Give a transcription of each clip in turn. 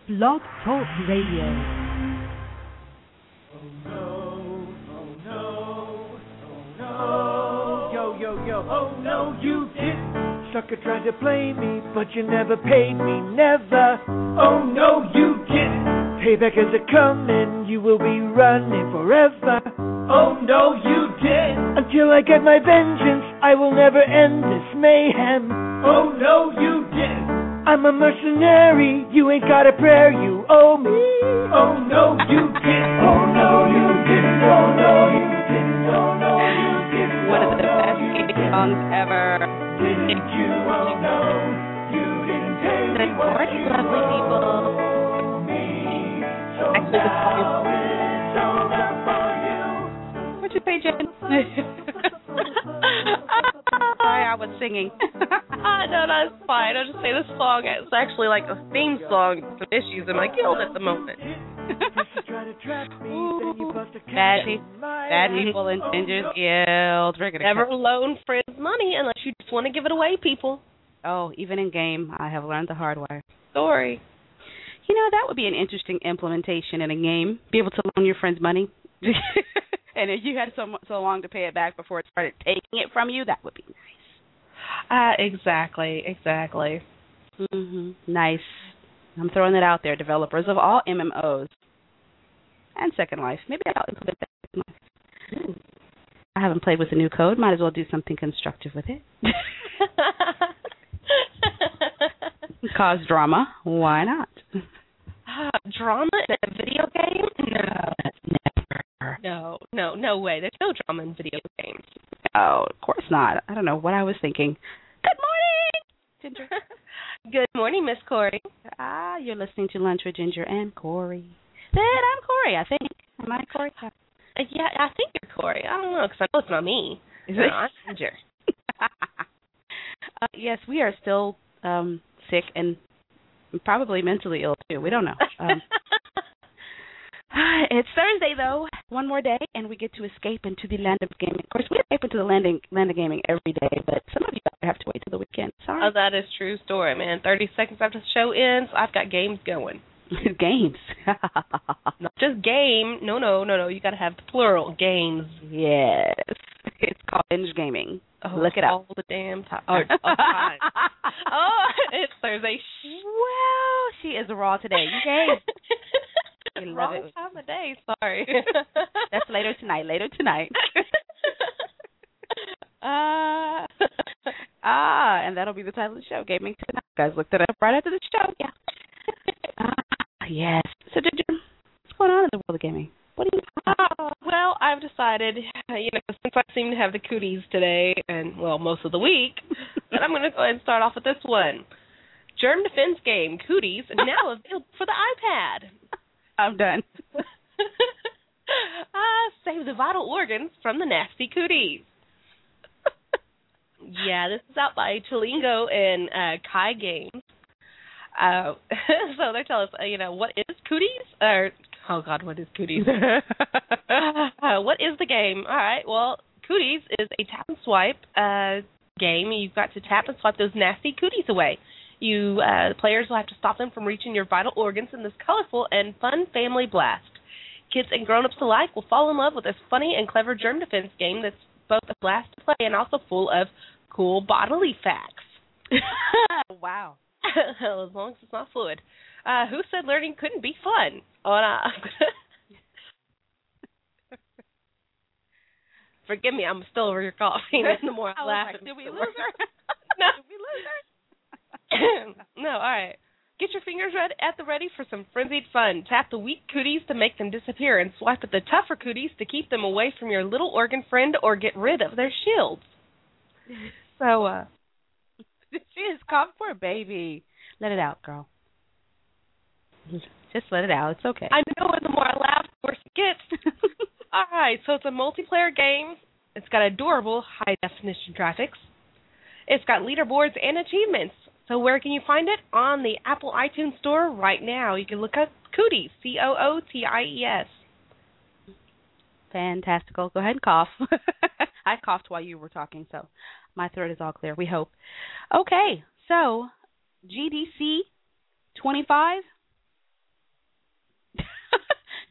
Blog Talk Radio. Oh no, oh no, oh no. Yo, yo, yo, oh no, you didn't. Sucker tried to play me, but you never paid me, never. Oh no, you didn't. Payback is a coming, you will be running forever. Oh no, you didn't. Until I get my vengeance, I will never end this mayhem. Oh no, you didn't. I'm a mercenary, you ain't got a prayer, you owe me. Oh no, you didn't. Oh no, you didn't. Oh no, you didn't. Oh no, you didn't. One of the best songs ever. Didn't you? Oh no, you didn't pay me. Good morning, lovely people. Actually, this song is... What'd you say, Jen? Sorry, I was singing. No, that's fine. I'll just say this song is actually like a theme song for issues in my guild at the moment. Bad people in Ginger's Guild. We're gonna Never loan friends money unless you just want to give it away, people. Oh, even in game, I have learned the hard way. Sorry. You know, that would be an interesting implementation in a game. Be able to loan your friends money. And if you had so long to pay it back before it started taking it from you, that would be nice. Exactly. Mm-hmm. Nice. I'm throwing it out there, developers of all MMOs and Second Life. Maybe I'll implement that in Second Life. I haven't played with the new code. Might as well do something constructive with it. Cause drama. Why not? Drama in a video game? No, that's never. No way. There's no drama in video games. Oh, of course not. I don't know what I was thinking. Good morning, Ginger. Good morning, Miss Corey. You're listening to Lunch with Ginger and Corey. Then I'm Corey, I think. Am I Corey? Yeah, I think you're Corey. I don't know, because I know it's not me. Is no, it? I'm Ginger. Yes, we are still sick and probably mentally ill, too. We don't know. It's Thursday, though. One more day, and we get to escape into the land of gaming. Of course, we escape into the land of gaming every day, but some of you have to wait till the weekend. Sorry. Oh, that is true story, man. 30 seconds after the show ends, I've got games going. Games. Not just game. No. You got to have the plural. Games. Yes. It's called binge gaming. Oh, look it up. All the damn time. Time. Oh, it's Thursday. Well, she is raw today. You guys. You love Wrong it. time of day. Sorry. That's later tonight. And that'll be the title of the show, Gaming Tonight. You guys looked it up right after the show. Yeah. Yes. So, what's going on in the world of gaming? What do you Well, I've decided, since I seem to have the cooties today and, well, most of the week, that I'm going to go ahead and start off with this one. Germ defense game, Cooties, now available for the iPad. I'm done. Save the vital organs from the nasty cooties. Yeah, this is out by Chilingo and Kai Games. So they're telling us, what is Cooties? What is Cooties? What is the game? All right, well, Cooties is a tap and swipe game. You've got to tap and swipe those nasty cooties away. The players will have to stop them from reaching your vital organs in this colorful and fun family blast. Kids and grown-ups alike will fall in love with this funny and clever germ defense game that's both a blast to play and also full of cool bodily facts. Wow. As long as it's not fluid. Who said learning couldn't be fun? Forgive me, I'm still over your coughing. The more I laugh, did we lose her? No. Did we lose her? No, all right. Get your fingers at the ready for some frenzied fun. Tap the weak cooties to make them disappear and swipe at the tougher cooties to keep them away from your little organ friend or get rid of their shields. So, she is coughed. Poor baby. Let it out, girl. Just let it out. It's okay. I know, and the more I laugh, the worse it gets. All right, so it's a multiplayer game. It's got adorable high-definition graphics. It's got leaderboards and achievements. So where can you find it? On the Apple iTunes Store right now. You can look up Cooties, Cooties. Fantastical. Go ahead and cough. I coughed while you were talking, so my throat is all clear, we hope. Okay, so GDC 25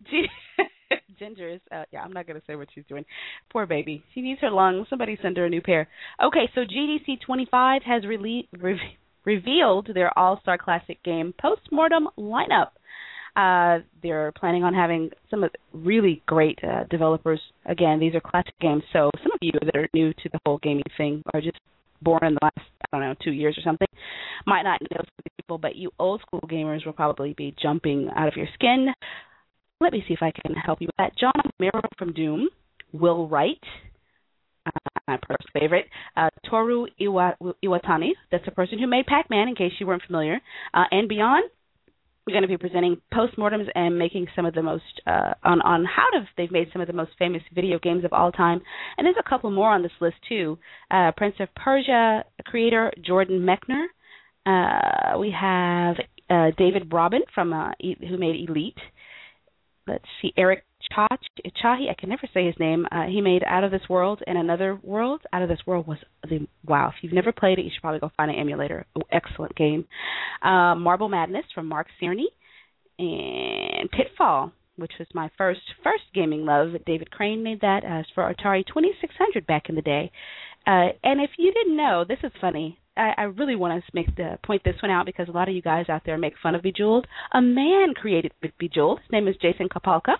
Ginger is, I'm not going to say what she's doing. Poor baby. She needs her lungs. Somebody send her a new pair. Okay, so GDC 25 has revealed their All-Star Classic game Postmortem lineup. They're planning on having some of the really great developers. Again, these are classic games, so some of you that are new to the whole gaming thing are just born in the last, 2 years or something, might not know some of these people, but you old school gamers will probably be jumping out of your skin. Let me see if I can help you with that. John Romero from Doom, Will Wright, my personal favorite, Toru Iwatani, that's the person who made Pac-Man, in case you weren't familiar, and beyond. We're going to be presenting postmortems and making some of the most on how they've made some of the most famous video games of all time. And there's a couple more on this list too. Prince of Persia creator Jordan Mechner. We have David Robin from who made Elite. Let's see, Eric Chahi, I can never say his name. He made Out of This World and Another World. Out of This World was wow. If you've never played it, you should probably go find an emulator. Oh, excellent game. Marble Madness from Mark Cerny. And Pitfall, which was my first gaming love. David Crane made that for Atari 2600 back in the day. And if you didn't know, this is funny. I really want to point this one out because a lot of you guys out there make fun of Bejeweled. A man created Bejeweled. His name is Jason Kapalka.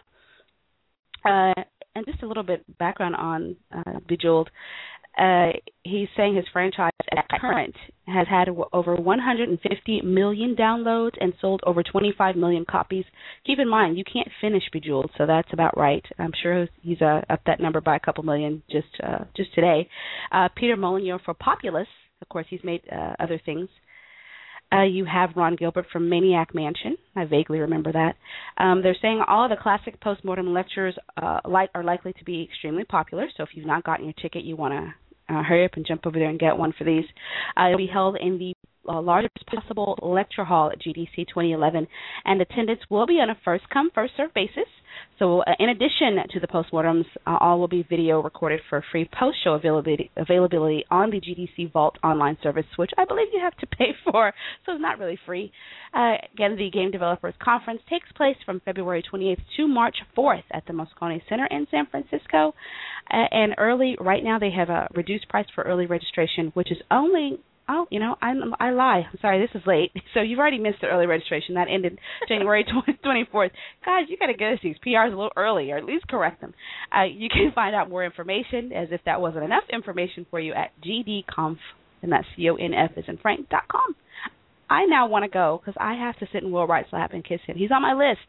And just a little bit background on Bejeweled. He's saying his franchise at current has had over 150 million downloads and sold over 25 million copies. Keep in mind, you can't finish Bejeweled, so that's about right. I'm sure he's up that number by a couple million just today. Peter Molyneux for Populous. Of course, he's made other things. You have Ron Gilbert from Maniac Mansion. I vaguely remember that. They're saying all of the classic postmortem lectures are likely to be extremely popular, so if you've not gotten your ticket, you want to hurry up and jump over there and get one for these. It'll be held in the largest possible lecture hall at GDC 2011, and attendance will be on a first-come, first-served basis. So in addition to the postmortems, all will be video recorded for free post-show availability on the GDC Vault online service, which I believe you have to pay for, so it's not really free. Again, the Game Developers Conference takes place from February 28th to March 4th at the Moscone Center in San Francisco. And right now they have a reduced price for early registration, which is only... Oh, I lie. I'm sorry, this is late. So you've already missed the early registration. That ended January 24th. Guys, you got to get us these PRs a little early, or at least correct them. You can find out more information, as if that wasn't enough information for you, at GDConf, and that's CONF as in Frank.com. I now want to go, because I have to sit in Will Wright's lap and kiss him. He's on my list.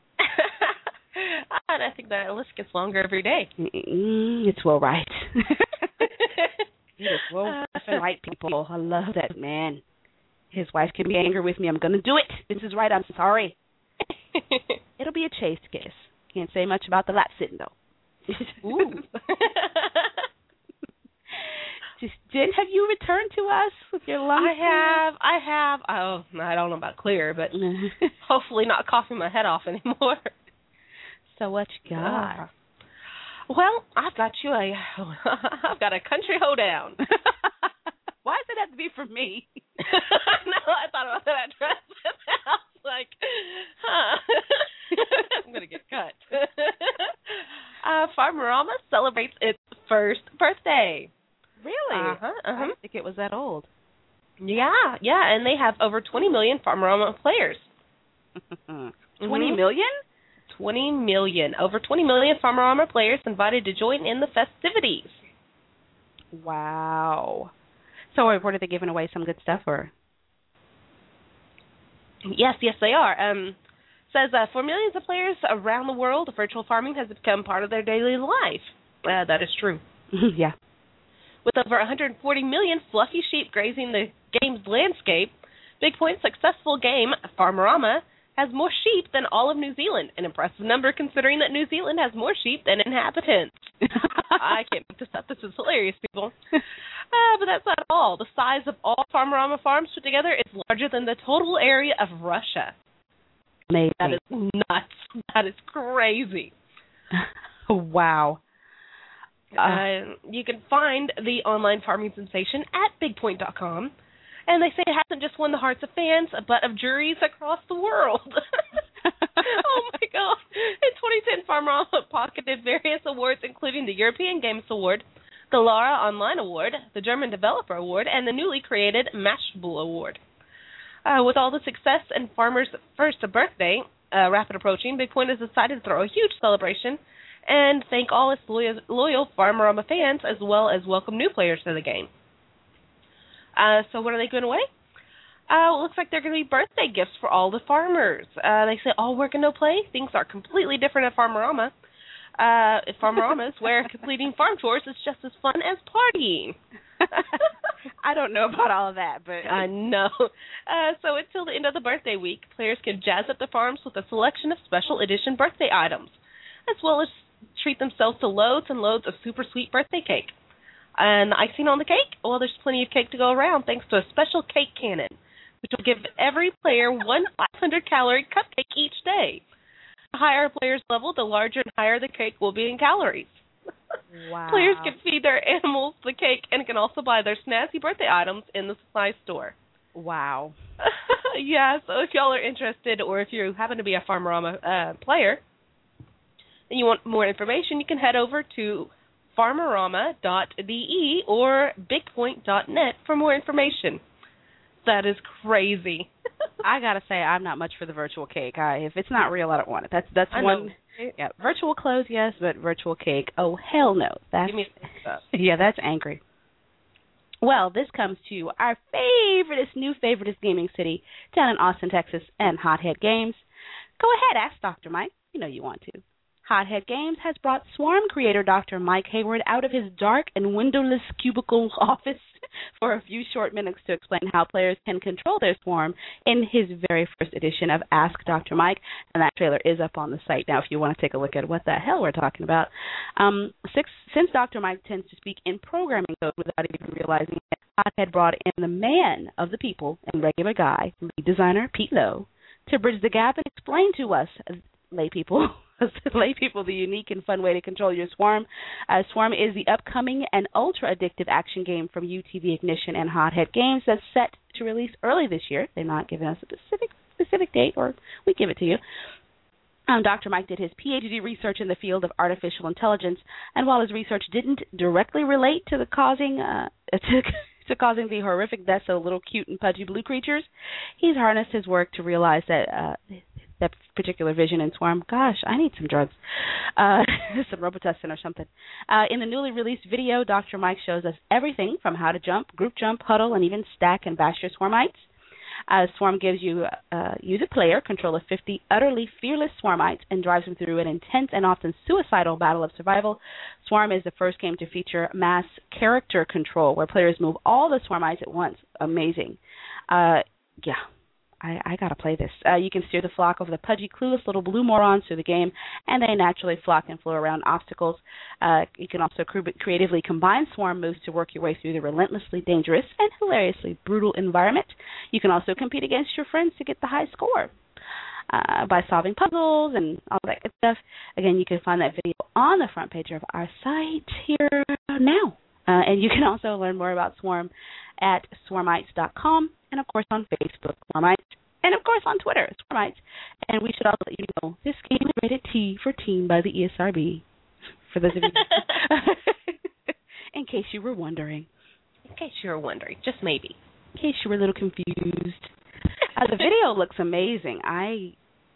And I think that list gets longer every day. It's Will Wright. He is well right, people. I love that man. His wife can be angry with me. I'm going to do it. This is right. I'm sorry. It'll be a chaste kiss. Can't say much about the lap sitting, though. Ooh. Jen, have you returned to us with your lungs? I have. Oh, I don't know about clear, but hopefully not coughing my head off anymore. So what you got? Well, I've got a country hoedown. Why does it have to be for me? No, I thought about that address. I was like, I'm going to get cut. Farmerama celebrates its first birthday. Really? Uh-huh. I didn't think it was that old. Yeah, and they have over 20 million Farmerama players. 20 million? 20 million. Over 20 million Farmerama players invited to join in the festivities. Wow. So what are they giving away, some good stuff, or? Yes, they are. Says for millions of players around the world, virtual farming has become part of their daily life. That is true. Yeah. With over 140 million fluffy sheep grazing the game's landscape, Big Point's successful game, Farmerama, has more sheep than all of New Zealand, an impressive number considering that New Zealand has more sheep than inhabitants. I can't make this up. This is hilarious, people. But that's not all. The size of all Farmerama farms put together is larger than the total area of Russia. Amazing. That is nuts. That is crazy. Wow. You can find the online farming sensation at BigPoint.com. And they say it hasn't just won the hearts of fans, but of juries across the world. Oh, my God. In Farmerama pocketed various awards, including the European Games Award, the Lara Online Award, the German Developer Award, and the newly created Mashable Award. With all the success and Farmer's first birthday rapid approaching, Big Point has decided to throw a huge celebration and thank all its loyal Farmerama fans, as well as welcome new players to the game. So what are they giving away? It looks like they're going to be birthday gifts for all the farmers. They say all work and no play. Things are completely different at Farmerama. At Farmeramas, where completing farm chores is just as fun as partying. I don't know about all of that, but I know. So until the end of the birthday week, players can jazz up the farms with a selection of special edition birthday items, as well as treat themselves to loads and loads of super sweet birthday cake. And the icing on the cake? Well, there's plenty of cake to go around thanks to a special cake cannon, which will give every player one 500-calorie cupcake each day. The higher a player's level, the larger and higher the cake will be in calories. Wow. Players can feed their animals the cake and can also buy their snazzy birthday items in the supply store. Wow. Yeah, so if y'all are interested, or if you happen to be a Farmerama player and you want more information, you can head over to farmerama.de or bigpoint.net for more information. That is crazy. I gotta say, I'm not much for the virtual cake. If it's not real, I don't want it. That's one. Yeah, virtual clothes, yes, but virtual cake, oh hell no. That's, give me stuff. Yeah, that's angry. Well, this comes to our favoriteest gaming city down in Austin, Texas, and Hothead Games. Go ahead, ask Dr. Mike. You know you want to. Hothead Games has brought Swarm creator Dr. Mike Hayward out of his dark and windowless cubicle office for a few short minutes to explain how players can control their Swarm in his very first edition of Ask Dr. Mike, and that trailer is up on the site now if you want to take a look at what the hell we're talking about. Since Dr. Mike tends to speak in programming code without even realizing it, Hothead brought in the man of the people and regular guy, lead designer Pete Lowe, to bridge the gap and explain to us, lay people, the unique and fun way to control your Swarm. Swarm is the upcoming and ultra-addictive action game from UTV Ignition and Hothead Games that's set to release early this year. They're not giving us a specific date, or we give it to you. Dr. Mike did his PhD research in the field of artificial intelligence, and while his research didn't directly relate to the causing the horrific deaths of little cute and pudgy blue creatures, he's harnessed his work to realize that that particular vision in Swarm. Gosh, I need some drugs. Some Robitussin or something. In the newly released video, Dr. Mike shows us everything from how to jump, group jump, huddle, and even stack and bash your Swarmites. Swarm gives you, the player, control of 50 utterly fearless Swarmites and drives them through an intense and often suicidal battle of survival. Swarm is the first game to feature mass character control, where players move all the Swarmites at once. Amazing. I gotta play this. You can steer the flock of the pudgy, clueless little blue morons through the game, and they naturally flock and flow around obstacles. You can also creatively combine Swarm moves to work your way through the relentlessly dangerous and hilariously brutal environment. You can also compete against your friends to get the high score by solving puzzles and all that good stuff. Again, you can find that video on the front page of our site here now. And you can also learn more about Swarm at swarmites.com, and of course on Facebook, Swarmites, and of course on Twitter, Swarmites. And we should also let you know this game is rated T for teen by the ESRB, for those of you in case you were wondering. In case you were wondering, just maybe. In case you were a little confused. The video looks amazing. I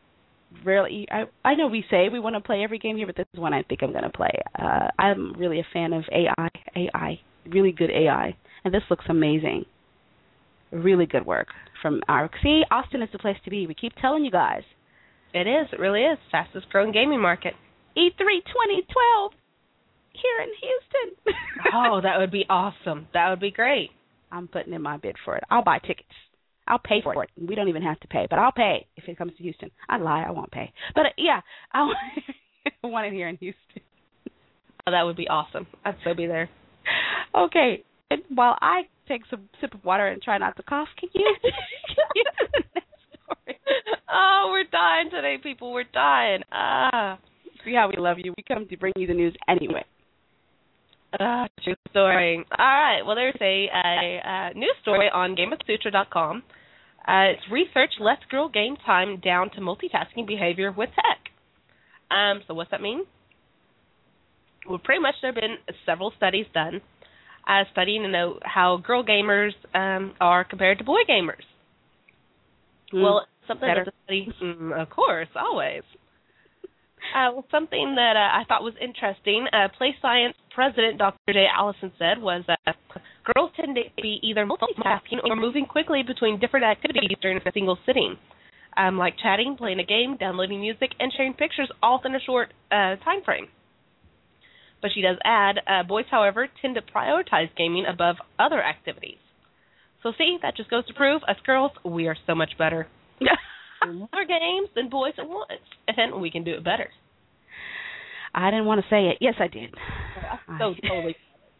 know we say we want to play every game here, but this is one I think I'm going to play. I'm really a fan of AI, really good AI, and this looks amazing. Really good work from see, Austin is the place to be. We keep telling you guys. It is. It really is. Fastest growing gaming market. E3 2012 here in Houston. Oh, that would be awesome. That would be great. I'm putting in my bid for it. I'll buy tickets. I'll pay for it. We don't even have to pay, but I'll pay if it comes to Houston. I lie. I won't pay. But, yeah, I want it here in Houston. Oh, that would be awesome. I'd still be there. Okay. And while I take some sip of water and try not to cough, can you do the next story? Oh, we're dying today, people. We're dying. See how we love you. We come to bring you the news anyway. True story. All right. Well, there's a news story on GameOfSutra.com. It's research lets girl game time down to multitasking behavior with tech. So what's that mean? Well, pretty much there have been several studies done studying how girl gamers are compared to boy gamers. Well, something better. that's a study, of course, always. Something that I thought was interesting, Play Science President Dr. Jay Allison said was girls tend to be either multitasking or moving quickly between different activities during a single sitting, like chatting, playing a game, downloading music, and sharing pictures all within a short time frame. But she does add, boys, however, tend to prioritize gaming above other activities. So see, that just goes to prove us girls, we are so much better. More games than boys at once, and we can do it better. I didn't want to say it. Yes, I did. So totally.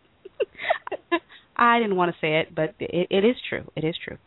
I didn't want to say it, but it is true. It is true.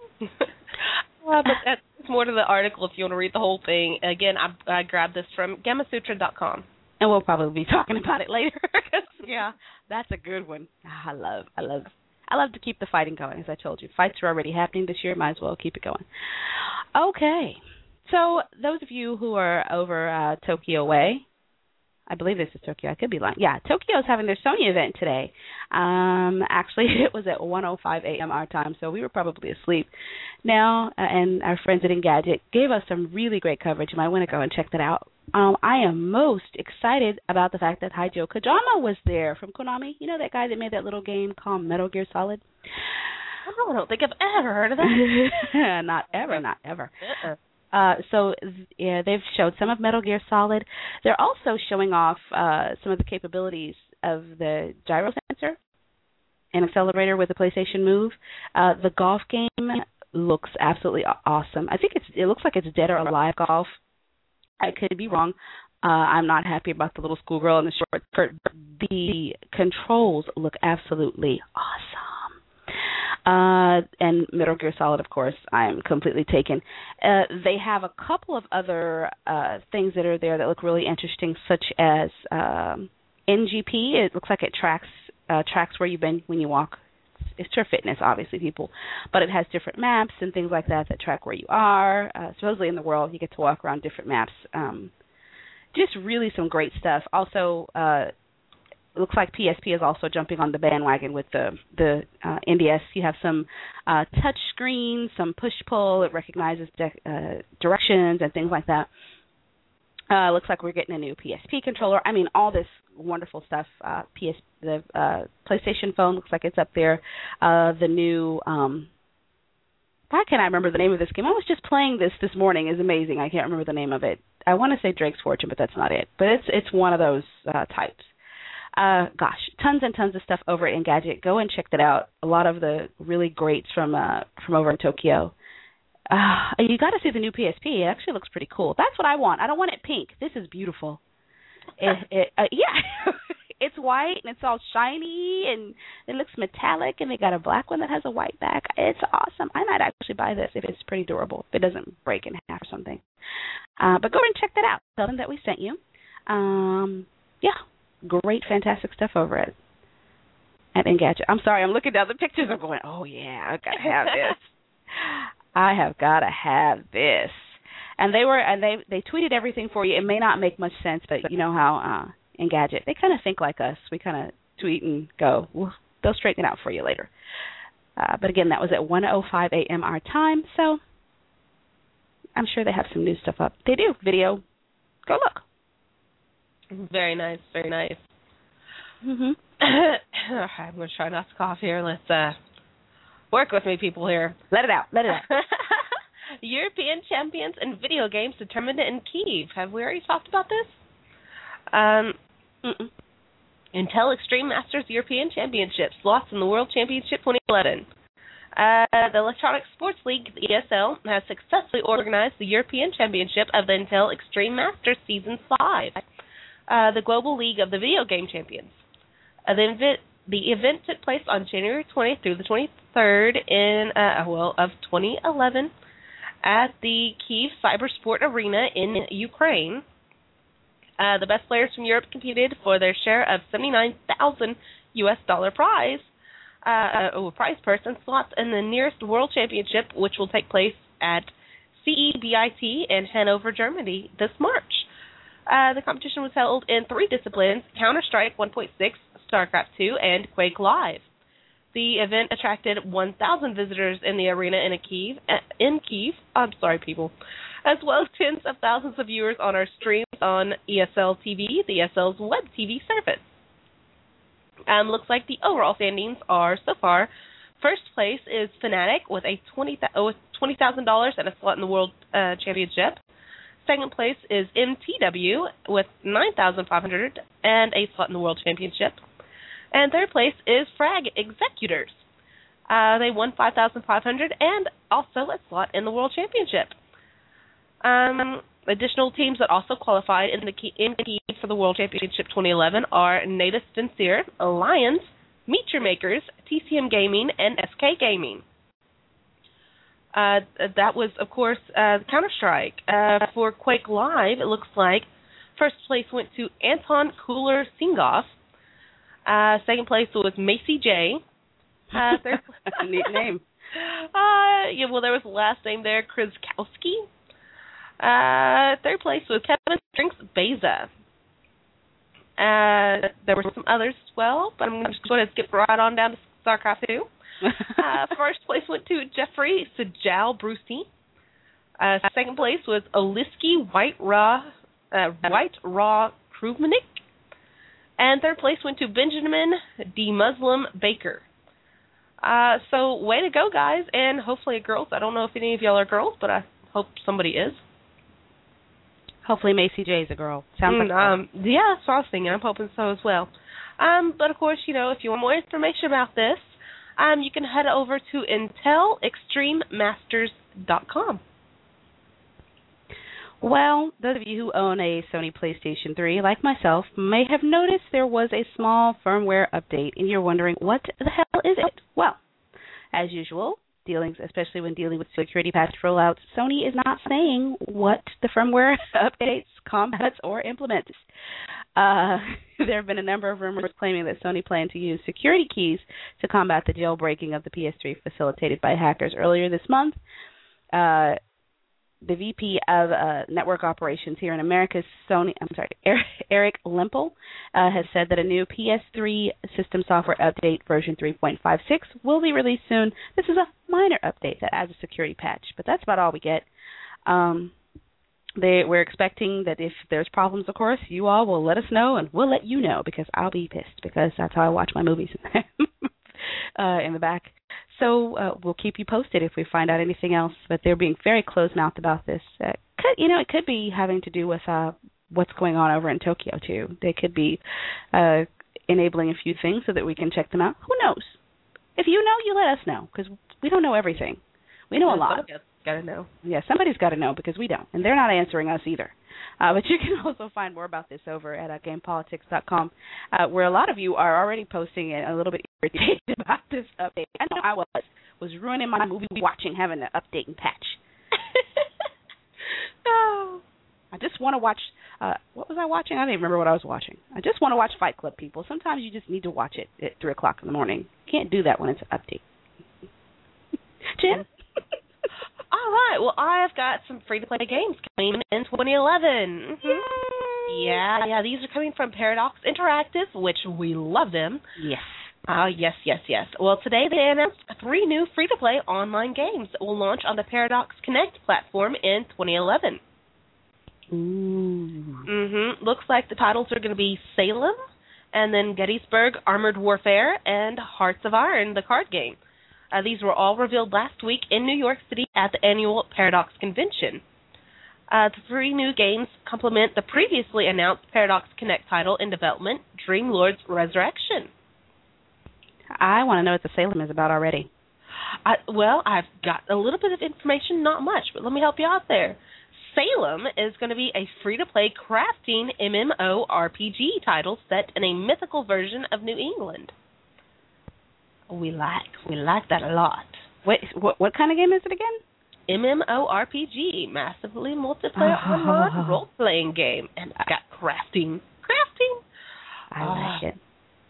But that's more to the article if you want to read the whole thing. Again, I grabbed this from GammaSutra.com. And we'll probably be talking about it later. Yeah, that's a good one. I love to keep the fighting going, as I told you. Fights are already happening this year. Might as well keep it going. Okay. So those of you who are over Tokyo Way, I believe this is Tokyo. I could be lying. Yeah, Tokyo's having their Sony event today. Actually, it was at 1:05 a.m. our time, so we were probably asleep. Now, and our friends at Engadget gave us some really great coverage. You might want to go and check that out. I am most excited about the fact that Hideo Kojima was there from Konami. You know that guy that made that little game called Metal Gear Solid? I don't think I've ever heard of that. Not ever. So yeah, they've showed some of Metal Gear Solid. They're also showing off some of the capabilities of the gyro sensor and accelerator with the PlayStation Move. The golf game looks absolutely awesome. I think it looks like it's Dead or Alive Golf. I could be wrong. I'm not happy about the little schoolgirl in the short skirt, but the controls look absolutely awesome. And Metal Gear Solid, of course, I'm completely taken. They have a couple of other things that are there that look really interesting, such as NGP. It looks like it tracks where you've been when you walk. It's for fitness, obviously, people. But it has different maps and things like that track where you are. Supposedly in the world, you get to walk around different maps. Just really some great stuff. Also, it looks like PSP is also jumping on the bandwagon with the NDS. You have some touch screen, some push-pull. It recognizes directions and things like that. Looks like we're getting a new PSP controller. I mean, all this wonderful stuff. The PlayStation phone looks like it's up there. The new, why can't I remember the name of this game? I was just playing this morning. It's amazing. I can't remember the name of it. I want to say Drake's Fortune, but that's not it. But it's one of those types. Gosh, tons and tons of stuff over at Engadget. Go and check that out. A lot of the really greats from over in Tokyo. You got to see the new PSP. It actually looks pretty cool. That's what I want. I don't want it pink. This is beautiful. Yeah, it's white and it's all shiny and it looks metallic, and they got a black one that has a white back. It's awesome. I might actually buy this if it's pretty durable, if it doesn't break in half or something. But go and check that out. Tell them that we sent you. Yeah, great, fantastic stuff over at Engadget. I'm sorry, I'm looking down the pictures. I'm going, oh yeah, I gotta have this. I have got to have this. And they tweeted everything for you. It may not make much sense, but you know how Engadget, they kind of think like us. We kind of tweet and go. Well, they'll straighten it out for you later. But again, that was at 1:05 a.m. our time, so I'm sure they have some new stuff up. They do. Video. Go look. Very nice, very nice. Mm-hmm. I'm going to try not to cough here. Let's work with me, people here. Let it out. European champions in video games determined in Kyiv. Have we already talked about this? Intel Extreme Masters European Championship slots in the World Championship 2011. The Electronic Sports League, the ESL, has successfully organized the European Championship of the Intel Extreme Masters Season 5, the global league of the video game champions. The event took place on January 20th through the 23rd of 2011 at the Kyiv Cybersport Arena in Ukraine. The best players from Europe competed for their share of $79,000 prize purse and slots in the nearest World Championship, which will take place at CEBIT in Hanover, Germany this March. The competition was held in 3 disciplines: Counter-Strike 1.6, StarCraft 2, and Quake Live. The event attracted 1,000 visitors in the arena in Kyiv. I'm sorry, people. As well as tens of thousands of viewers on our streams on ESL TV, the ESL's web TV service. Looks like the overall standings are so far: first place is Fnatic with a $20,000 and a slot in the World Championship. Second place is MTW with $9,500 and a slot in the World Championship. And third place is Frag Executors. They won $5,500 and also a slot in the World Championship. Additional teams that also qualified in the Kyiv for the World Championship 2011 are Natus Sincere, Alliance, Meteor Makers, TCM Gaming, and SK Gaming. That was, of course, Counter-Strike. For Quake Live, it looks like first place went to Anton Cooler Singoff. Second place was Macy J. Third Neat name. Well, there was the last name there, Krzyzkowski. Third place was Kevin Drinks Beza. There were some others as well, but I'm just going to skip right on down to StarCraft 2. First place went to Jeffrey Sajal Brucey. Second place was Oliski White Raw Kruvmanik. And third place went to Benjamin D. Muslim Baker. So way to go, guys, and hopefully girls. I don't know if any of y'all are girls, but I hope somebody is. Hopefully Macy J is a girl. Sounds like yeah, that's what I was thinking. I'm hoping so as well. But, of course, if you want more information about this, you can head over to intelextrememasters.com. Well, those of you who own a Sony PlayStation 3, like myself, may have noticed there was a small firmware update, and you're wondering, what the hell is it? Well, as usual, especially when dealing with security patch rollouts, Sony is not saying what the firmware updates, combats, or implements. There have been a number of rumors claiming that Sony planned to use security keys to combat the jailbreaking of the PS3 facilitated by hackers earlier this month. The VP of Network Operations here in America, Eric Lempel, has said that a new PS3 system software update, version 3.56, will be released soon. This is a minor update that adds a security patch, but that's about all we get. We're expecting that if there's problems, of course, you all will let us know, and we'll let you know, because I'll be pissed, because that's how I watch my movies in the back. So we'll keep you posted if we find out anything else. But they're being very close-mouthed about this. It could be having to do with what's going on over in Tokyo too. They could be enabling a few things so that we can check them out. Who knows? If you know, you let us know, because we don't know everything. We know a lot. Somebody's got to know. Yeah, somebody's got to know, because we don't, and they're not answering us either. But you can also find more about this over at GamePolitics.com, where a lot of you are already posting and a little bit irritated about this update. I know I was ruining my movie watching, having an update and patch. Oh. I just want to watch, what was I watching? I don't even remember what I was watching. I just want to watch Fight Club, people. Sometimes you just need to watch it at 3 o'clock in the morning. You can't do that when it's an update. Jen? All right. Well, I've got some free-to-play games coming in 2011. Yay! Yeah. These are coming from Paradox Interactive, which we love them. Yes. Yes. Well, today they announced 3 new free-to-play online games that will launch on the Paradox Connect platform in 2011. Ooh. Looks like the titles are going to be Salem, and then Gettysburg Armored Warfare, and Hearts of Iron, the card game. These were all revealed last week in New York City at the annual Paradox Convention. The 3 new games complement the previously announced Paradox Connect title in development, Dreamlord's Resurrection. I want to know what the Salem is about already. Well, I've got a little bit of information, not much, but let me help you out there. Salem is going to be a free-to-play crafting MMORPG title set in a mythical version of New England. We like that a lot. Wait, what kind of game is it again? MMORPG, massively multiplayer online role-playing game, and it's got crafting. I like it.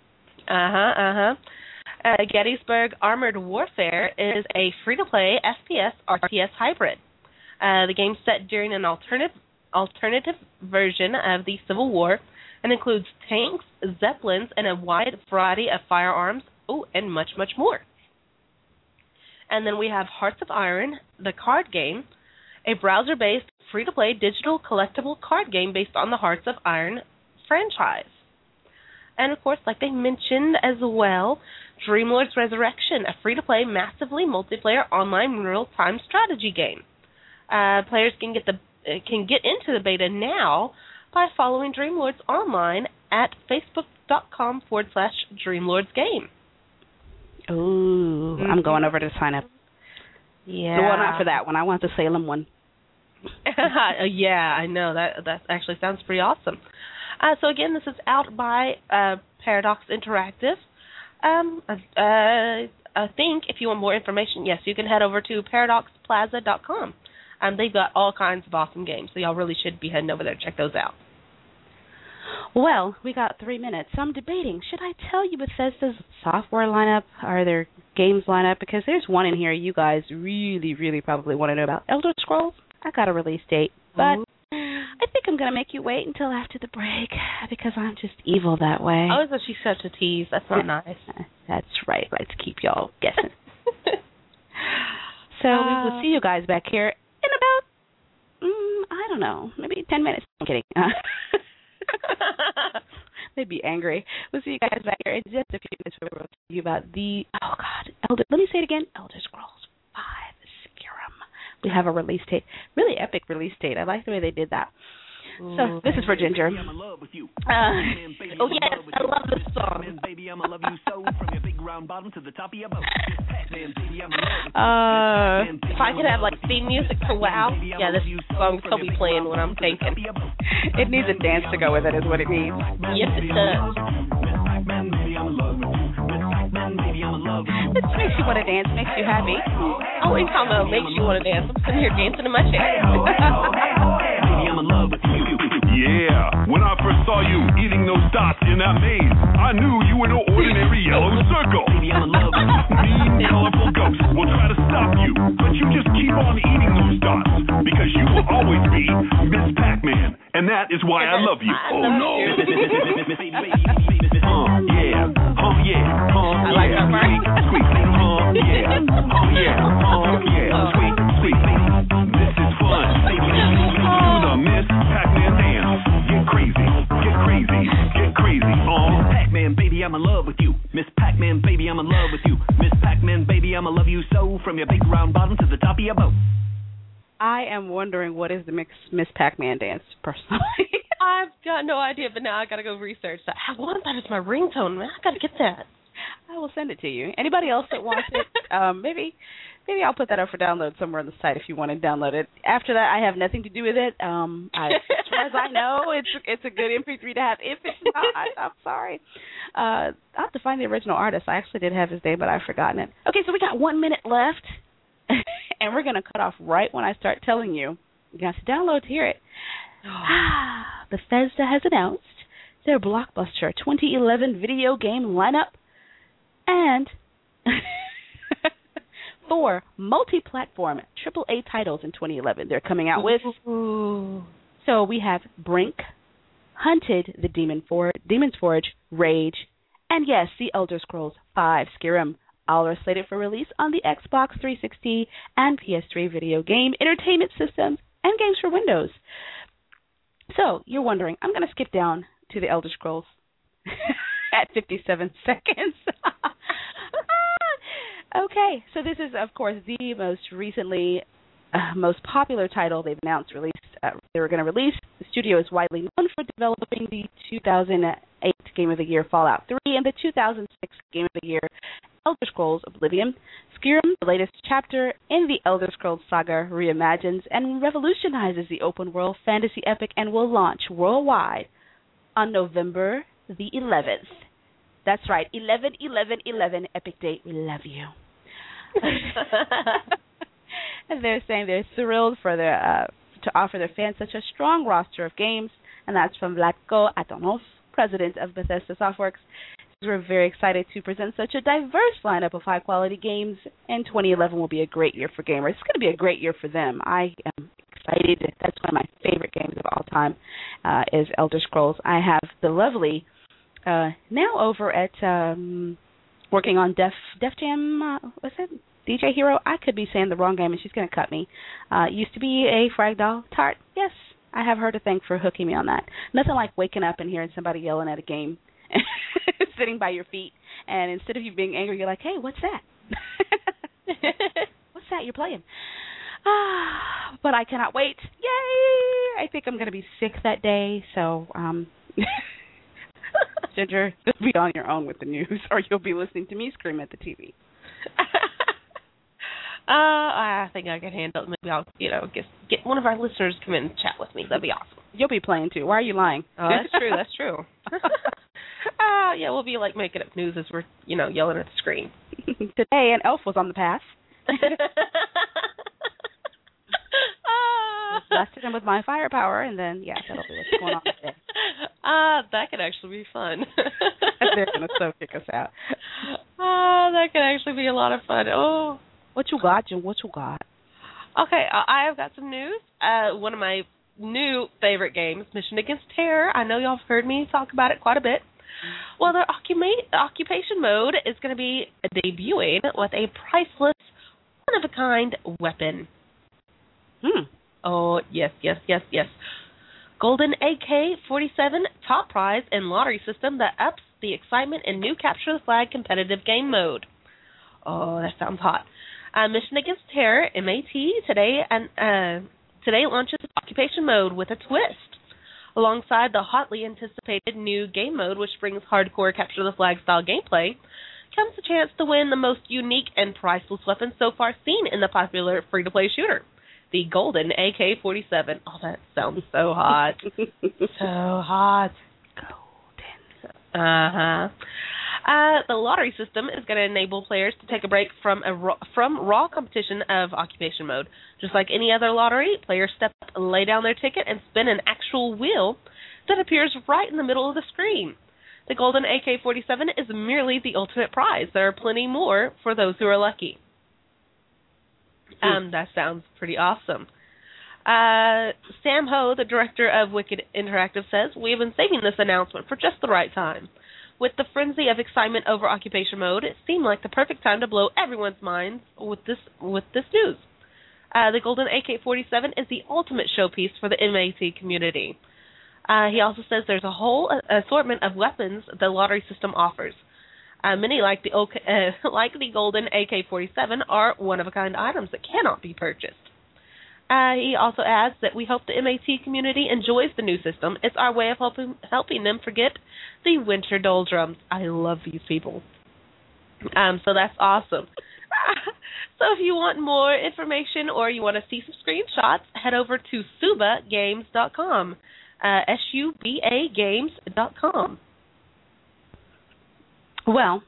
Gettysburg Armored Warfare is a free-to-play FPS RTS hybrid. The game's set during an alternative alternative version of the Civil War and includes tanks, zeppelins, and a wide variety of firearms, and much, much more. And then we have Hearts of Iron, the card game, a browser-based, free-to-play digital collectible card game based on the Hearts of Iron franchise. And, of course, like they mentioned as well, Dreamlord's Resurrection, a free-to-play, massively multiplayer online real-time strategy game. Players can get into the beta now by following Dreamlords online at facebook.com/DreamlordsGame. Ooh, I'm going over to sign up. Yeah. Well, not for that one. I want the Salem one. Yeah, I know. That actually sounds pretty awesome. So, again, this is out by Paradox Interactive. I think if you want more information, yes, you can head over to ParadoxPlaza.com. They've got all kinds of awesome games, so y'all really should be heading over there to check those out. Well, we got 3 minutes. So I'm debating, should I tell you Bethesda's software lineup or their games lineup? Because there's one in here you guys really, really probably want to know about. Elder Scrolls, I got a release date, but I think I'm going to make you wait until after the break because I'm just evil that way. Oh, isn't she such a tease? That's not nice. That's right. Let's keep y'all guessing. So we will see you guys back here in about, I don't know, maybe 10 minutes. I'm kidding. They'd be angry. We'll see you guys back here in just a few minutes where we'll tell you about let me say it again, Elder Scrolls 5 Skyrim. We have a release date. Really epic release date. I like the way they did that. So this is for Ginger. Oh, yes, I love this song. If I could have, theme music for WoW, yeah, this song will be playing when I'm thinking. It needs a dance to go with it is what it needs. Yes, it does. It makes you want to dance, makes you happy. Oh, we talking about makes you want to dance. I'm sitting here dancing in my chair. Yeah, when I first saw you eating those dots in that maze, I knew you were no ordinary yellow circle. Mean, colorful ghosts will try to stop you, but you just keep on eating those dots, because you will always be Miss Pac-Man, and that is why I love you. Oh no! Yeah, yeah, I like that part. Sweet, yeah, yeah, sweet. This is fun. Do the Miss Pac-Man dance. Get crazy. Oh, Pac-Man, baby, I'm in love with you. Miss Pac-Man, baby, I'm in love with you. Miss Pac-Man, baby, I'ma love you so, from your big round bottom to the top of your boat. I am wondering what is the Miss Pac-Man dance, personally. I've got no idea, but now I got to go research that. I want that as my ringtone, man. I got to get that. I will send it to you. Anybody else that wants it, maybe I'll put that up for download somewhere on the site if you want to download it. After that, I have nothing to do with it. As far as I know, it's a good MP3 to have. If it's not, I'm sorry. I'll have to find the original artist. I actually did have his name, but I've forgotten it. Okay, so we got 1 minute left, and we're going to cut off right when I start telling you. You have to download to hear it. Bethesda has announced their blockbuster 2011 video game lineup and 4 multi-platform AAA titles in 2011 they're coming out with. Ooh. So we have Brink, Hunted, The Demon's Forge, Rage, and yes, The Elder Scrolls 5 Skyrim. All are slated for release on the Xbox 360 and PS3 video game entertainment systems and games for Windows. So you're wondering, I'm going to skip down to The Elder Scrolls at 57 seconds. Okay, so this is, of course, the most popular title they've announced they were going to release. The studio is widely known for developing the 2008 Game of the Year Fallout 3 and the 2006 Game of the Year Elder Scrolls Oblivion. Skyrim, the latest chapter in the Elder Scrolls saga, reimagines and revolutionizes the open-world fantasy epic and will launch worldwide on November the 11th. That's right, 11/11/11, epic date. We love you. And they're saying they're thrilled for to offer their fans such a strong roster of games, and that's from Vlatko Atonov, president of Bethesda Softworks. We're very excited to present such a diverse lineup of high-quality games, and 2011 will be a great year for gamers. It's going to be a great year for them. I am excited. That's one of my favorite games of all time, is Elder Scrolls. I have the lovely, now over at working on Def Jam, what's it? DJ Hero. I could be saying the wrong game, and she's going to cut me. Used to be a Fragdoll Tart. Yes, I have her to thank for hooking me on that. Nothing like waking up and hearing somebody yelling at a game, sitting by your feet, and instead of you being angry, you're like, hey, what's that? What's that you're playing? But I cannot wait. Yay! I think I'm going to be sick that day, so Ginger, you'll be on your own with the news, or you'll be listening to me scream at the TV. I think I can handle it. Maybe I'll, get one of our listeners to come in and chat with me. That'd be awesome. You'll be playing too. Why are you lying? Oh, that's true. That's true. Yeah, we'll be like making up news as we're, yelling at the screen. Today, an elf was on the pass. Blasted him with my firepower, and then, that'll be what's going on today. That could actually be fun. They're going to so kick us out. That could actually be a lot of fun. Oh. What you got, Jim? What you got? Okay, I have got some news. One of my new favorite games, Mission Against Terror. I know y'all have heard me talk about it quite a bit. Well, their occupation mode is going to be debuting with a priceless, one-of-a-kind weapon. Oh, yes. Golden AK-47 top prize and lottery system that ups the excitement in new Capture the Flag competitive game mode. Oh, that sounds hot. Mission Against Terror, MAT, today launches Occupation Mode with a twist. Alongside the hotly anticipated new game mode, which brings hardcore Capture the Flag style gameplay, comes a chance to win the most unique and priceless weapon so far seen in the popular free-to-play shooter, the Golden AK-47. Oh, that sounds so hot. So hot. Golden. Uh-huh. The lottery system is going to enable players to take a break from raw competition of Occupation Mode. Just like any other lottery, players step up, lay down their ticket, and spin an actual wheel that appears right in the middle of the screen. The Golden AK-47 is merely the ultimate prize. There are plenty more for those who are lucky. That sounds pretty awesome. Sam Ho, the director of Wicked Interactive, says, "We have been saving this announcement for just the right time. With the frenzy of excitement over Occupation Mode, it seemed like the perfect time to blow everyone's minds with this news. The Golden AK-47 is the ultimate showpiece for the MAT community." He also says there's a whole assortment of weapons the lottery system offers. Many, like the Golden AK-47, are one-of-a-kind items that cannot be purchased. He also adds that we hope the MAT community enjoys the new system. It's our way of helping them forget the winter doldrums. I love these people. So that's awesome. So if you want more information or you want to see some screenshots, head over to SubaGames.com. SUBAGames.com. Well,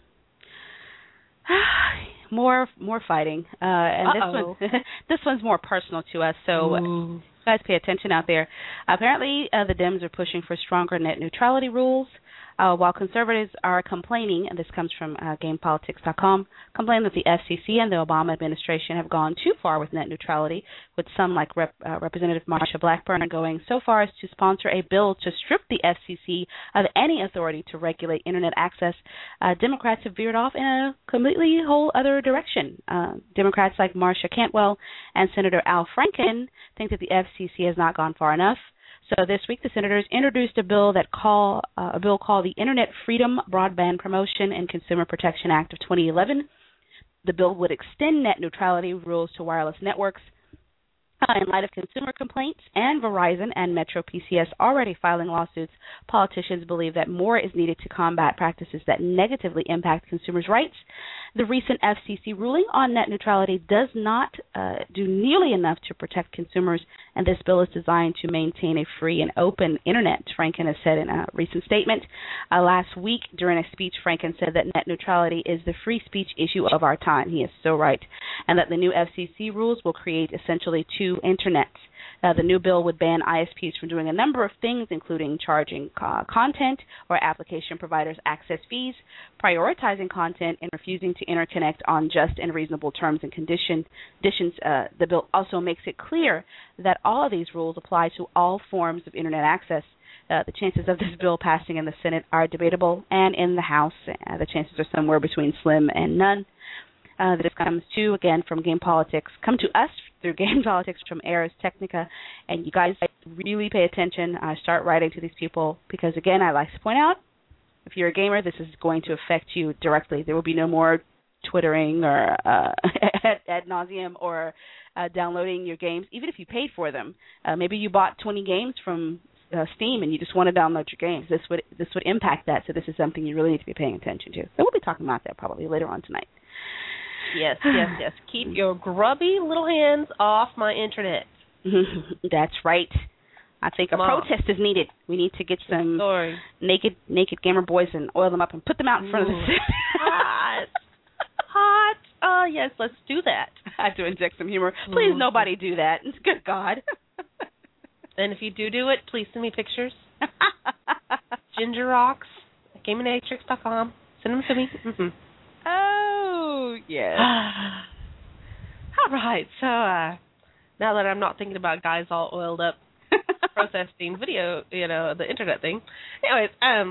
more fighting, and this one's more personal to us. So you guys pay attention out there. Apparently, the Dems are pushing for stronger net neutrality rules, while conservatives are complaining, and this comes from GamePolitics.com, complaining that the FCC and the Obama administration have gone too far with net neutrality, with some like Representative Marsha Blackburn going so far as to sponsor a bill to strip the FCC of any authority to regulate Internet access. Democrats have veered off in a completely whole other direction. Democrats like Marsha Cantwell and Senator Al Franken think that the FCC has not gone far enough. So this week, the senators introduced a bill called the Internet Freedom, Broadband Promotion, and Consumer Protection Act of 2011. The bill would extend net neutrality rules to wireless networks. In light of consumer complaints and Verizon and Metro PCS already filing lawsuits, politicians believe that more is needed to combat practices that negatively impact consumers' rights. The recent FCC ruling on net neutrality does not do nearly enough to protect consumers, and this bill is designed to maintain a free and open Internet, Franken has said in a recent statement. Last week, during a speech, Franken said that net neutrality is the free speech issue of our time. He is so right. And that the new FCC rules will create essentially two Internets. The new bill would ban ISPs from doing a number of things, including charging content or application providers access fees, prioritizing content, and refusing to interconnect on just and reasonable terms and conditions. The bill also makes it clear that all of these rules apply to all forms of Internet access. The chances of this bill passing in the Senate are debatable, and in the House, the chances are somewhere between slim and none. This comes to, again, from Game Politics. Come to us through Game Politics from Ars Technica. And you guys really pay attention. Start writing to these people because, again, I like to point out, if you're a gamer, this is going to affect you directly. There will be no more twittering or ad nauseum or downloading your games, even if you paid for them. Maybe you bought 20 games from Steam and you just want to download your games. This would impact that, so this is something you really need to be paying attention to. So we'll be talking about that probably later on tonight. Yes. Keep your grubby little hands off my internet. That's right. I think a protest is needed. We need to get some naked gamer boys and oil them up and put them out in front of the city. Hot. Oh, yes, let's do that. I have to inject some humor. Please, nobody do that. Good God. And if you do it, please send me pictures. Ginger Rocks at GamingNatrix.com. Send them to me. Mm-hmm. Oh, yes. All right. So now that I'm not thinking about guys all oiled up protesting video, the internet thing. Anyways,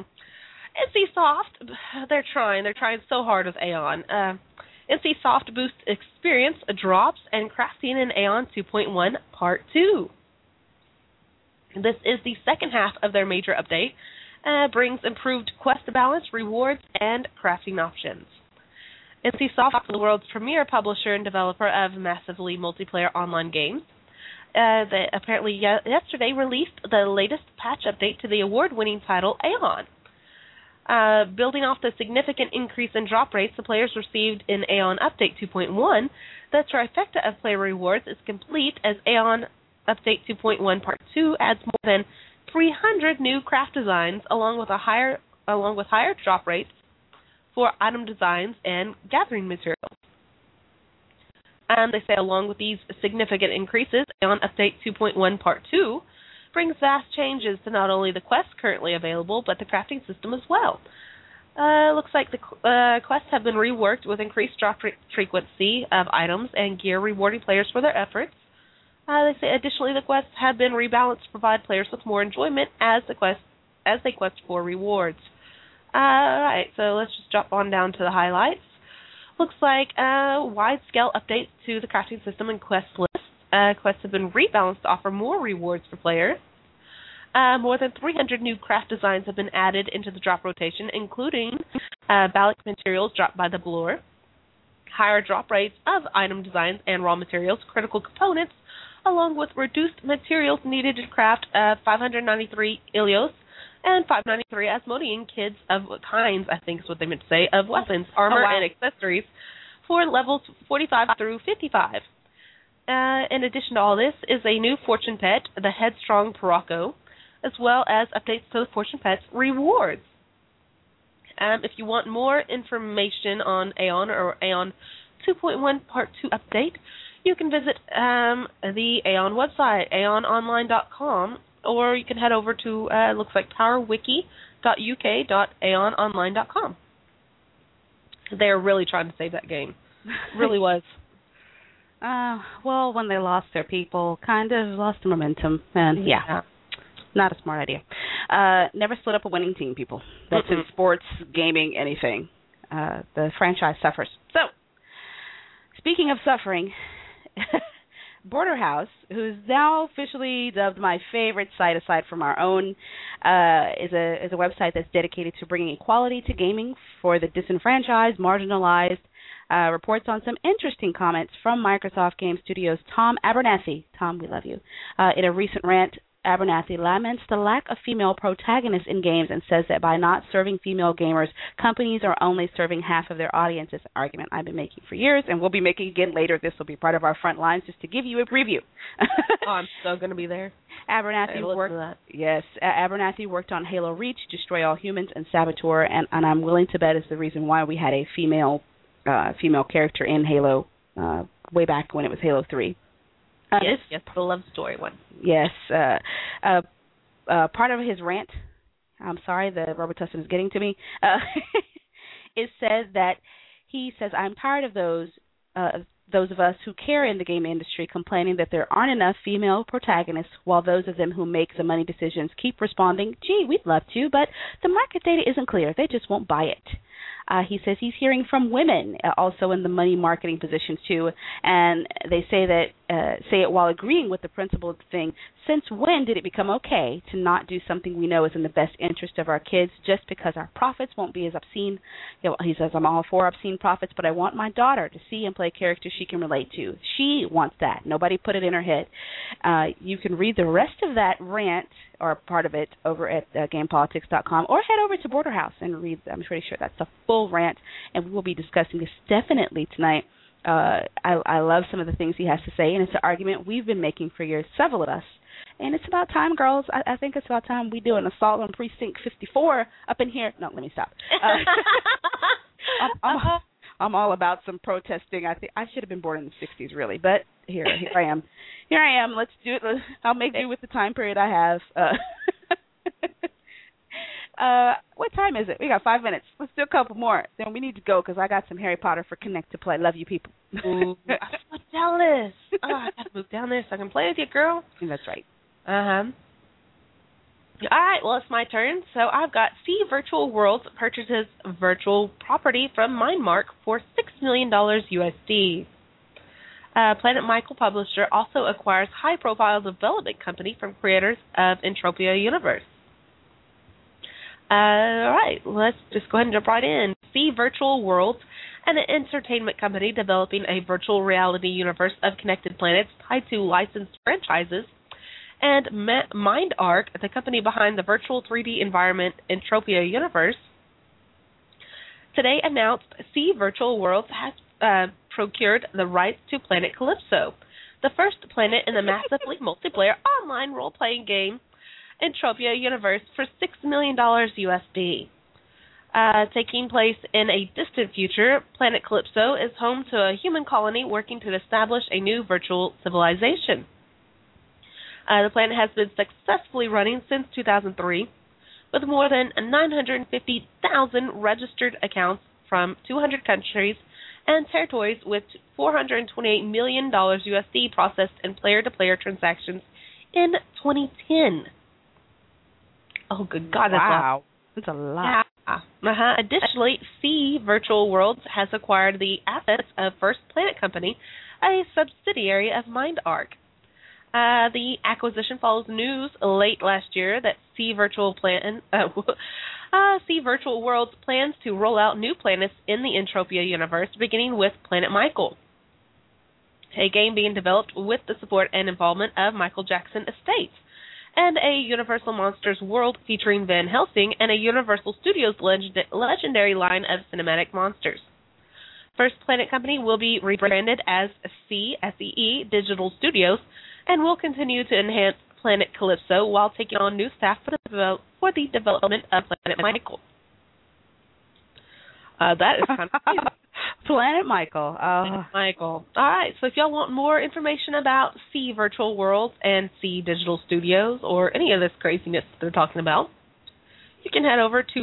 NCSoft, they're trying so hard with Aeon. NCSoft Boost Experience drops and crafting in Aeon 2.1 Part 2. This is the second half of their major update. Brings improved quest balance, rewards, and crafting options. NCSoft is the world's premier publisher and developer of massively multiplayer online games. They apparently yesterday released the latest patch update to the award-winning title Aeon. Building off the significant increase in drop rates the players received in Aeon Update 2.1, the trifecta of player rewards is complete as Aeon Update 2.1 Part 2 adds more than 300 new craft designs along with higher drop rates for item designs and gathering materials. And they say along with these significant increases, Aeon Update 2.1 Part 2 brings vast changes to not only the quests currently available, but the crafting system as well. Looks like the quests have been reworked with increased drop frequency of items and gear rewarding players for their efforts. They say additionally the quests have been rebalanced to provide players with more enjoyment as they quest for rewards. Alright, so let's just drop on down to the highlights. Looks like wide-scale updates to the crafting system and quest lists. Quests have been rebalanced to offer more rewards for players. More than 300 new craft designs have been added into the drop rotation, including balic materials dropped by the Bloor, higher drop rates of item designs and raw materials, critical components, along with reduced materials needed to craft 593 Ilios and 593 Asmodean kits of kinds, I think is what they meant to say, of weapons, armor, and accessories for levels 45 through 55. In addition to all this is a new fortune pet, the Headstrong Paraco, as well as updates to the fortune pet's rewards. If you want more information on Aeon or Aeon 2.1 Part 2 update, you can visit the Aeon website, aeononline.com, or you can head over to, looks like powerwiki.uk.aeononline.com. They're really trying to save that game. Really was. Well, when they lost their people, kind of lost the momentum. And yeah, not a smart idea. Never split up a winning team, people. That's in sports, gaming, anything. The franchise suffers. So, speaking of suffering, Border House, who's now officially dubbed my favorite site aside from our own, is a website that's dedicated to bringing equality to gaming for the disenfranchised, marginalized, reports on some interesting comments from Microsoft Game Studios' Tom Abernathy. Tom, we love you. In a recent rant, Abernathy laments the lack of female protagonists in games and says that by not serving female gamers, companies are only serving half of their audience. It's an argument I've been making for years and we'll be making again later. This will be part of our front lines just to give you a preview. Oh, I'm so going to be there. Abernathy worked on Halo Reach, Destroy All Humans, and Saboteur, and I'm willing to bet is the reason why we had a female character in Halo way back when it was Halo 3. Yes, the love story one. Yes. Part of his rant, I'm sorry, the Robitussin is getting to me, it says that he says, I'm tired of those of us who care in the game industry complaining that there aren't enough female protagonists, while those of them who make the money decisions keep responding, gee, we'd love to, but the market data isn't clear. They just won't buy it. He says he's hearing from women also in the money marketing positions too, and they say it while agreeing with the principle of the thing. Since when did it become okay to not do something we know is in the best interest of our kids just because our profits won't be as obscene? He says, I'm all for obscene profits, but I want my daughter to see and play characters she can relate to. She wants that. Nobody put it in her head. You can read the rest of that rant or part of it over at GamePolitics.com, or head over to Border House and read. I'm pretty sure that's the full rant, and we will be discussing this definitely tonight. I love some of the things he has to say, and it's an argument we've been making for years, several of us. And it's about time, girls. I think it's about time we do an assault on Precinct 54 up in here. No, let me stop. I'm all about some protesting. I think I should have been born in the 60s, really, but here I am. Here I am. Let's do it. I'll make do with the time period I have. What time is it? We got 5 minutes. Let's do a couple more. Then we need to go because I got some Harry Potter for Connect to play. Love you, people. Ooh, I'm so jealous. I got to move down there so I can play with you, girl. That's right. All right, well, it's my turn. So I've got C Virtual Worlds purchases virtual property from MindMark for $6 million USD. Planet Michael publisher also acquires high-profile development company from creators of Entropia Universe. All right, let's just go ahead and jump right in. C Virtual Worlds, an entertainment company developing a virtual reality universe of connected planets tied to licensed franchises, and MindArc, the company behind the virtual 3D environment Entropia Universe, today announced C Virtual Worlds has procured the rights to Planet Calypso, the first planet in the massively multiplayer online role-playing game Entropia Universe, for $6 million USD. Taking place in a distant future, Planet Calypso is home to a human colony working to establish a new virtual civilization. The planet has been successfully running since 2003, with more than 950,000 registered accounts from 200 countries and territories, with $428 million USD processed in player-to-player transactions in 2010. Oh, good God, that's wow. That's a lot. Yeah. Additionally, C Virtual Worlds has acquired the assets of First Planet Company, a subsidiary of MindArc. The acquisition follows news late last year that C Virtual Worlds plans to roll out new planets in the Entropia universe, beginning with Planet Michael, a game being developed with the support and involvement of Michael Jackson Estates, and a Universal Monsters world featuring Van Helsing and a Universal Studios legendary line of cinematic monsters. First Planet Company will be rebranded as SEE Digital Studios and will continue to enhance Planet Calypso while taking on new staff for the development of Planet Michael. That is kind of crazy. Planet Michael. Planet Michael. All right, so if y'all want more information about C Virtual Worlds and C Digital Studios or any of this craziness they're talking about, you can head over to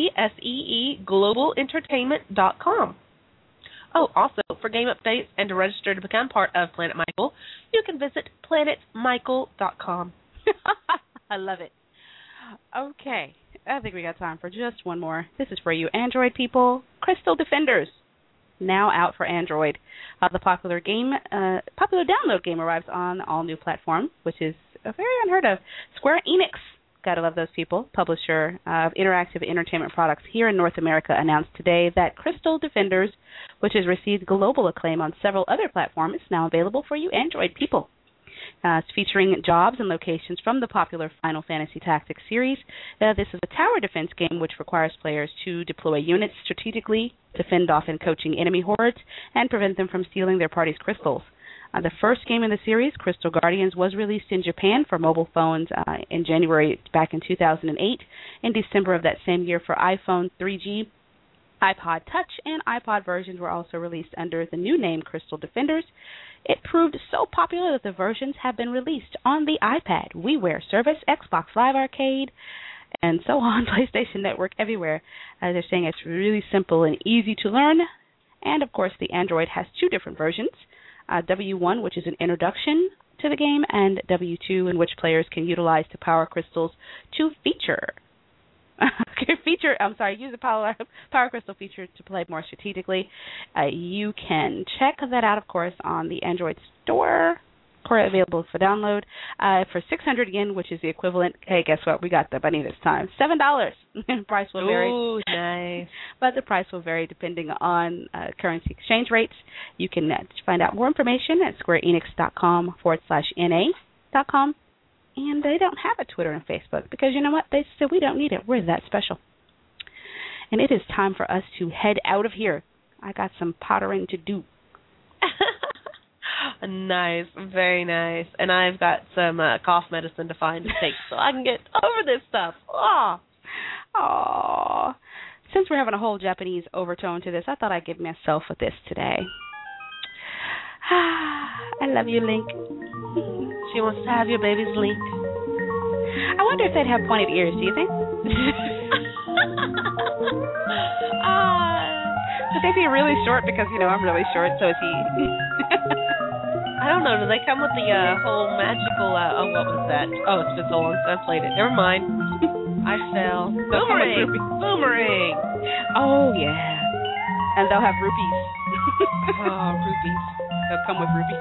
CSEEGlobalentertainment.com. Oh, also, for game updates and to register to become part of Planet Michael, you can visit planetmichael.com. I love it. Okay, I think we got time for just one more. This is for you Android people. Crystal Defenders, now out for Android. The popular download game arrives on all new platforms, which is very unheard of. Square Enix, gotta love those people, publisher of interactive entertainment products here in North America, announced today that Crystal Defenders, which has received global acclaim on several other platforms, is now available for you Android people. It's featuring jobs and locations from the popular Final Fantasy Tactics series. This is a tower defense game which requires players to deploy units strategically to fend off encroaching enemy hordes and prevent them from stealing their party's crystals. The first game in the series, Crystal Guardians, was released in Japan for mobile phones in January back in 2008. In December of that same year for iPhone 3G, iPod Touch, and iPod versions were also released under the new name Crystal Defenders. It proved so popular that the versions have been released on the iPad, WiiWare service, Xbox Live Arcade, and so on, PlayStation Network, everywhere. They're saying it's really simple and easy to learn. And, of course, the Android has two different versions, W1, which is an introduction to the game, and W2, in which players can utilize the power crystals to use the power crystal feature to play more strategically. You can check that out, of course, on the Android store, available for download, for 600 yen, which is the equivalent. Hey, guess what? We got the money this time. $7. Price will vary. Ooh, nice. But the price will vary depending on currency exchange rates. You can find out more information at squareenix.com/NA.com. And they don't have a Twitter and Facebook because you know what? They said we don't need it. We're that special. And it is time for us to head out of here. I got some pottering to do. Nice, very nice. And I've got some cough medicine to find to take so I can get over this stuff. Aww. Since we're having a whole Japanese overtone to this, I thought I'd give myself with this today. I love you, Link. She wants to have your baby's Link. I wonder if they'd have pointed ears, do you think? Would they be really short because, I'm really short, so is he. I don't know. Do they come with the whole magical, what was that? Oh, it's been so long since I played it. Never mind. I fell. Boomerang! Oh, yeah. And they'll have rupees. Oh, rupees. They'll come with rupees.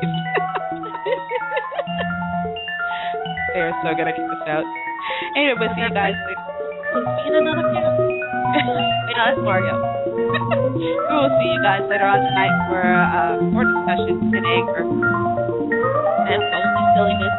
They're so gonna keep us out. Anyway, we'll see you guys later. In another video. Wait, that's Mario. We will see you guys later on tonight for more discussion today and only silliness.